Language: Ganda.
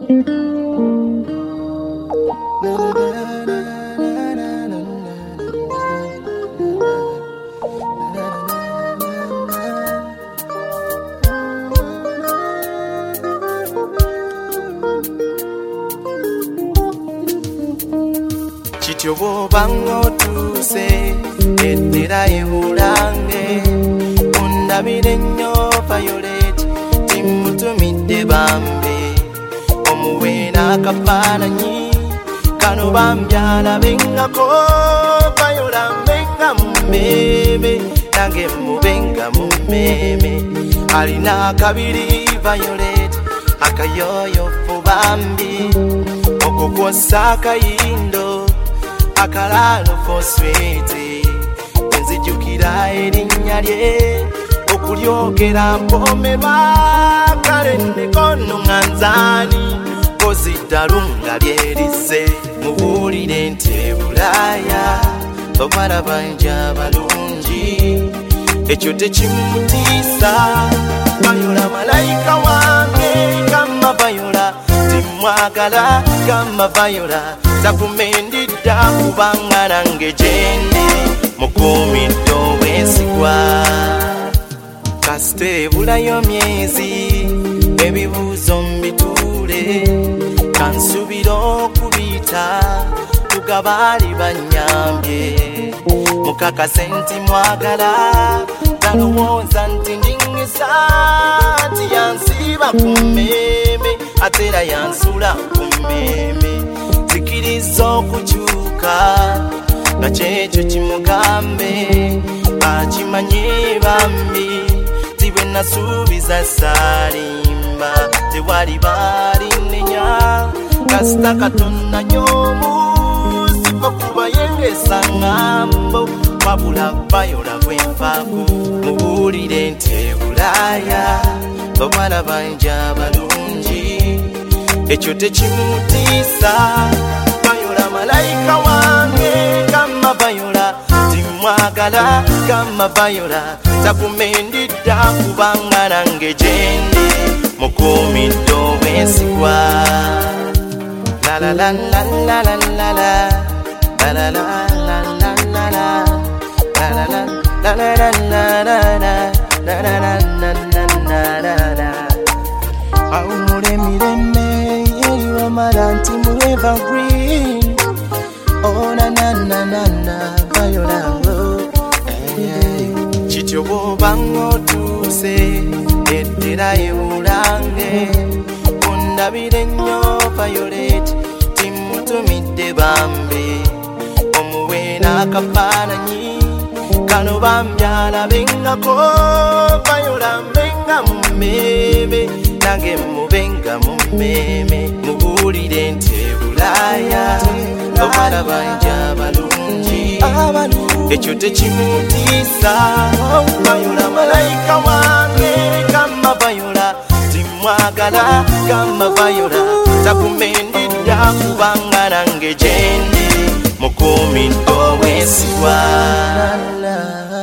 Chityobo bango tuse etera ebulange undabire nnyo Violet timutumidde bambe omuwena akafaananyi kano bambyala bengako Viola mbenga mumeme nange mubenga mumeme alina akabiri Violet akayoyofu bambi okukosa akayindo akalalo for sweet enzijukira erinnya lye okulyogera mpomerwa kalende kono nganzani kozidalunga lyerise mubuulire nti Bulaya babala banja balungi ekyo tekimutiisa Viola malayika wange kama Viola timwagala kama Viola takumendidda kubanga nange gyendi mukuumidde obwesigwa kasita ebulayo myezi ebibuuzo mbituule kansubira okubiyita tugabaali bannyambye mukakase nti mwagala talowooza nti ndingisa nti yansiba ku mmeme ate era yansula ku mmeme zikiriza okukyuka nga kyekyo kimugambe akimanye bambi ti bwe nasuubiza saalimba tewali baalinenya kasita Katonda nyomu sifa kubayengesa ŋŋambo wabula Viola bwenfaako mubuulire nti Bulaya babala banja balungi ekyo tekimutiisa Viola malayika wange kama Viola timwagala kama Viola takumendidda kubanga nange gyendi mukuumidde obwesigwa la la la la la la la la la la la la la la la la la la la awumule mirembe yeriwa maranti mu evergreen oh na na na na na Viola Chityobo bango tuse etera ebulange undabire nnyo Violet timutumidde bambe omuwena akafaananyi kano bambyala bengako Viola mbenga mumeme nange mubenga mumeme mubuulire nti Bulaya babala banja balungi ekyo tekimutiisa Viola malayika wange kama Viola timwagala kama Viola takumendidda kubanga nange gyendi mukuumidde obwesigwa